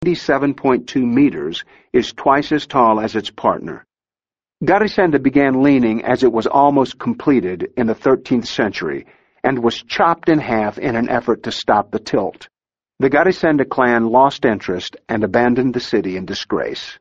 97.2 meters, is twice as tall as its partner. Garisenda began leaning as it was almost completed in the 13th century and was chopped in half in an effort to stop the tilt. The Garisenda clan lost interest and abandoned the city in disgrace.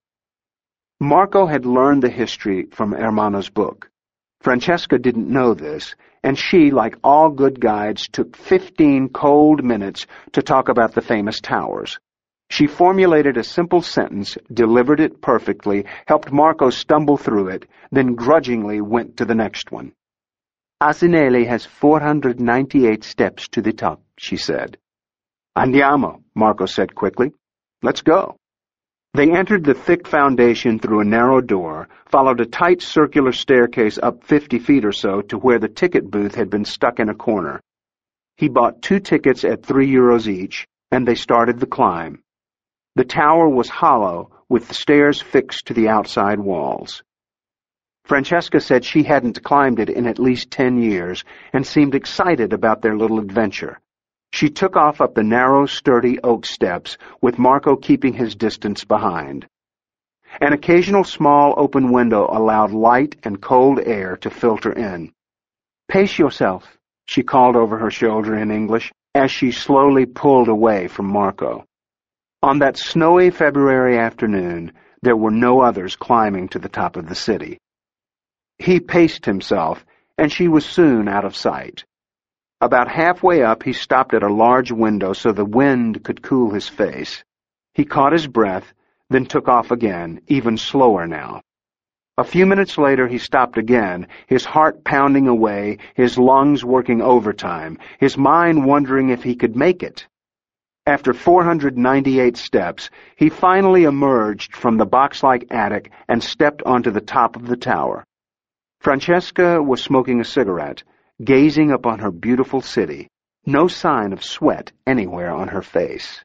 Marco had learned the history from Ermanno's book. Francesca didn't know this, and she, like all good guides, took 15 cold minutes to talk about the famous towers. She formulated a simple sentence, delivered it perfectly, helped Marco stumble through it, then grudgingly went to the next one. "Asinelli has 498 steps to the top," she said. "Andiamo," Marco said quickly. "Let's go." They entered the thick foundation through a narrow door, followed a tight circular staircase up 50 feet or so to where the ticket booth had been stuck in a corner. He bought 2 tickets at €3 each, and they started the climb. The tower was hollow, with the stairs fixed to the outside walls. Francesca said she hadn't climbed it in at least 10 years and seemed excited about their little adventure. She took off up the narrow, sturdy oak steps, with Marco keeping his distance behind. An occasional small open window allowed light and cold air to filter in. "Pace yourself," she called over her shoulder in English, as she slowly pulled away from Marco. On that snowy February afternoon, there were no others climbing to the top of the city. He paced himself, and she was soon out of sight. About halfway up, he stopped at a large window so the wind could cool his face. He caught his breath, then took off again, even slower now. A few minutes later, he stopped again, his heart pounding away, his lungs working overtime, his mind wondering if he could make it. After 498 steps, he finally emerged from the box-like attic and stepped onto the top of the tower. Francesca was smoking a cigarette, gazing upon her beautiful city, no sign of sweat anywhere on her face.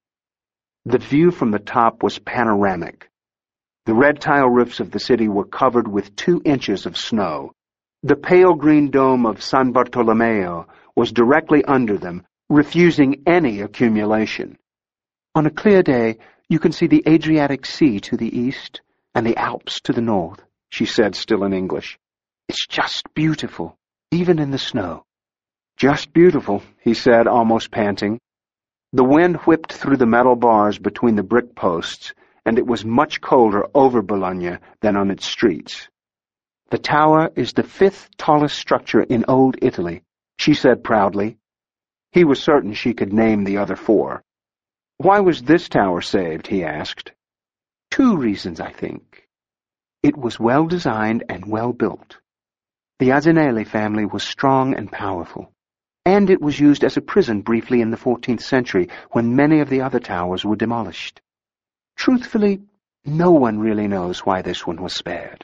The view from the top was panoramic. The red tile roofs of the city were covered with 2 inches of snow. The pale green dome of San Bartolomeo was directly under them, refusing any accumulation. "On a clear day, you can see the Adriatic Sea to the east and the Alps to the north," she said, still in English. "It's just beautiful, even in the snow." "Just beautiful," he said, almost panting. The wind whipped through the metal bars between the brick posts, and it was much colder over Bologna than on its streets. "The tower is the 5th tallest structure in Old Italy," she said proudly. He was certain she could name the other 4. "Why was this tower saved?" he asked. "2 reasons, I think. It was well designed and well built. The Asinelli family was strong and powerful, and it was used as a prison briefly in the 14th century when many of the other towers were demolished. Truthfully, no one really knows why this one was spared."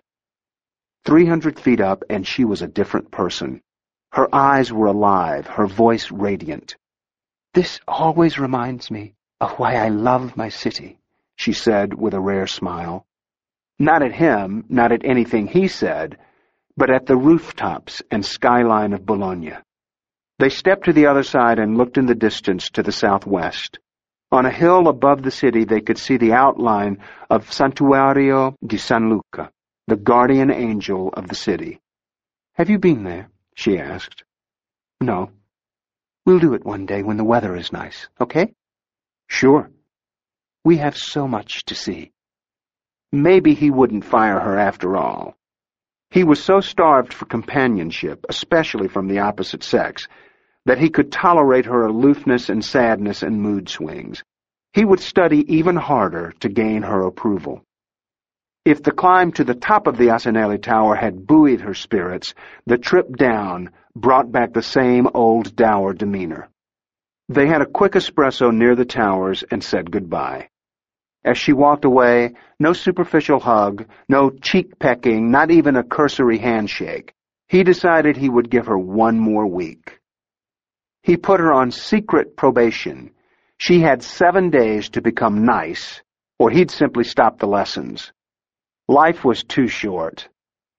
300 feet up, and she was a different person. Her eyes were alive, her voice radiant. "This always reminds me of why I love my city," she said with a rare smile. Not at him, not at anything he said, but at the rooftops and skyline of Bologna. They stepped to the other side and looked in the distance to the southwest. On a hill above the city they could see the outline of Santuario di San Luca, the guardian angel of the city. "Have you been there?" she asked. "No." "We'll do it one day when the weather is nice, okay?" "Sure." "We have so much to see." Maybe he wouldn't fire her after all. He was so starved for companionship, especially from the opposite sex, that he could tolerate her aloofness and sadness and mood swings. He would study even harder to gain her approval. If the climb to the top of the Asinelli Tower had buoyed her spirits, the trip down brought back the same old dour demeanor. They had a quick espresso near the towers and said goodbye. As she walked away, no superficial hug, no cheek-pecking, not even a cursory handshake. He decided he would give her 1 more week. He put her on secret probation. She had 7 days to become nice, or he'd simply stop the lessons. Life was too short.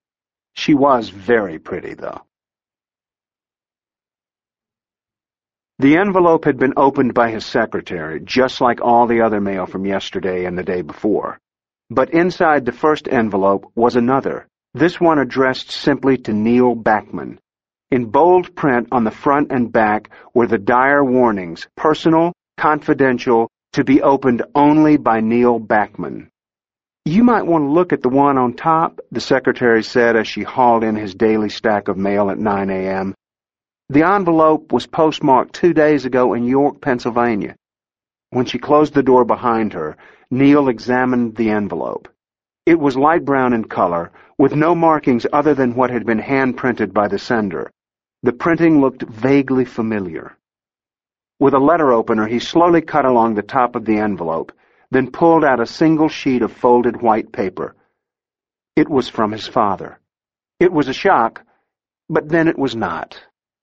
She was very pretty, though. The envelope had been opened by his secretary, just like all the other mail from yesterday and the day before. But inside the first envelope was another, this one addressed simply to Neil Backman. In bold print on the front and back were the dire warnings, personal, confidential, to be opened only by Neil Backman. "You might want to look at the one on top," the secretary said as she hauled in his daily stack of mail at 9 a.m. The envelope was postmarked 2 days ago in York, Pennsylvania. When she closed the door behind her, Neil examined the envelope. It was light brown in color, with no markings other than what had been hand-printed by the sender. The printing looked vaguely familiar. With a letter opener, he slowly cut along the top of the envelope, then pulled out a single sheet of folded white paper. It was from his father. It was a shock, but then it was not.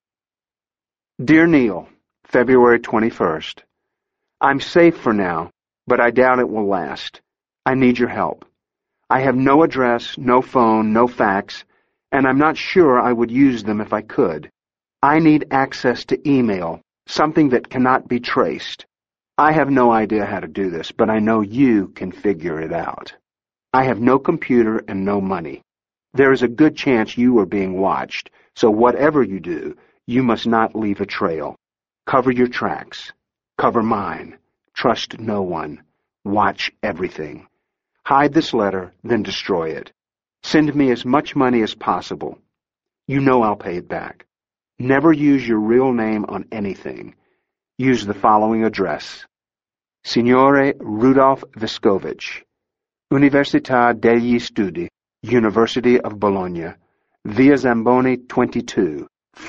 Dear Neil, February 21st. I'm safe for now, but I doubt it will last. I need your help. I have no address, no phone, no fax, and I'm not sure I would use them if I could. I need access to email, something that cannot be traced. I have no idea how to do this, but I know you can figure it out. I have no computer and no money. There is a good chance you are being watched, so whatever you do, you must not leave a trail. Cover your tracks. Cover mine. Trust no one. Watch everything. Hide this letter, then destroy it. Send me as much money as possible. You know I'll pay it back. Never use your real name on anything. Use the following address. Signore Rudolf Vescovich, Università degli Studi, University of Bologna, Via Zamboni 22,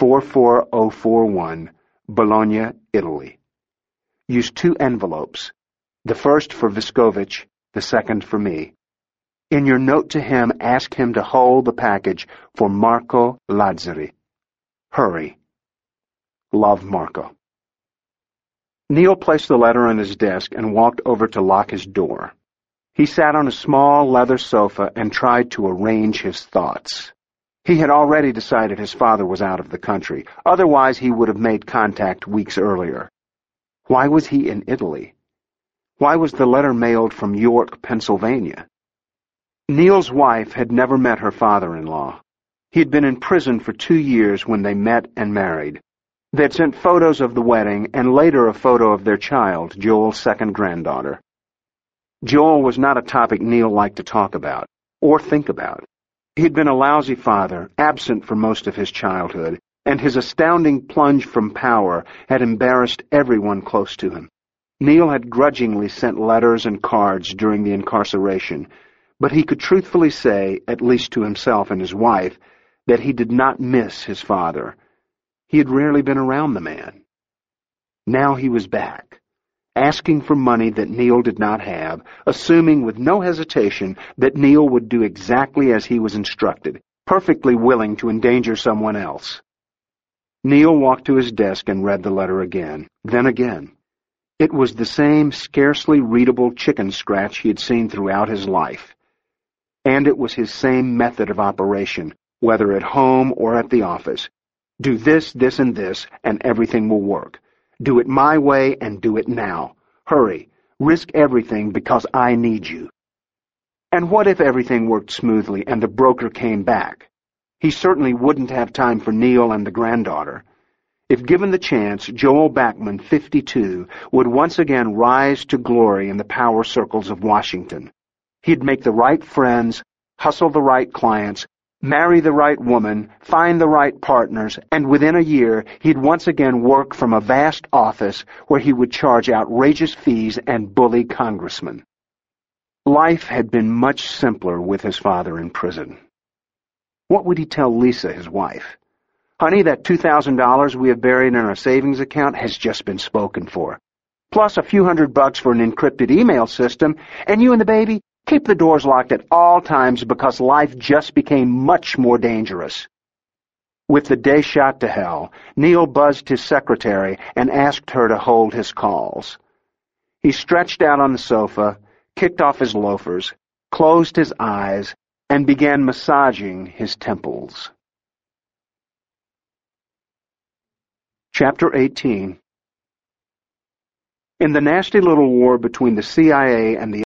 44041, Bologna, Italy. Use 2 envelopes, the first for Vescovich, the second for me. In your note to him, ask him to hold the package for Marco Lazzari. Hurry. Love, Marco. Neil placed the letter on his desk and walked over to lock his door. He sat on a small leather sofa and tried to arrange his thoughts. He had already decided his father was out of the country. Otherwise, he would have made contact weeks earlier. Why was he in Italy? Why was the letter mailed from York, Pennsylvania? Neil's wife had never met her father-in-law. He had been in prison for 2 years when they met and married. They had sent photos of the wedding and later a photo of their child, Joel's second granddaughter. Joel was not a topic Neil liked to talk about or think about. He had been a lousy father, absent for most of his childhood, and his astounding plunge from power had embarrassed everyone close to him. Neil had grudgingly sent letters and cards during the incarceration, but he could truthfully say, at least to himself and his wife, that he did not miss his father. He had rarely been around the man. Now he was back, asking for money that Neil did not have, assuming with no hesitation that Neil would do exactly as he was instructed, perfectly willing to endanger someone else. Neil walked to his desk and read the letter again, then again. It was the same scarcely readable chicken scratch he had seen throughout his life. And it was his same method of operation, whether at home or at the office. Do this, this, and this, and everything will work. Do it my way and do it now. Hurry. Risk everything because I need you. And what if everything worked smoothly and the broker came back? He certainly wouldn't have time for Neil and the granddaughter. If given the chance, Joel Backman, 52, would once again rise to glory in the power circles of Washington. He'd make the right friends, hustle the right clients, marry the right woman, find the right partners, and within a year he'd once again work from a vast office where he would charge outrageous fees and bully congressmen. Life had been much simpler with his father in prison. What would he tell Lisa, his wife? Honey, that $2,000 we have buried in our savings account has just been spoken for. Plus a few $100 for an encrypted email system, and you and the baby, keep the doors locked at all times because life just became much more dangerous. With the day shot to hell, Neil buzzed his secretary and asked her to hold his calls. He stretched out on the sofa, kicked off his loafers, closed his eyes, and began massaging his temples. Chapter 18. In the nasty little war between the CIA and the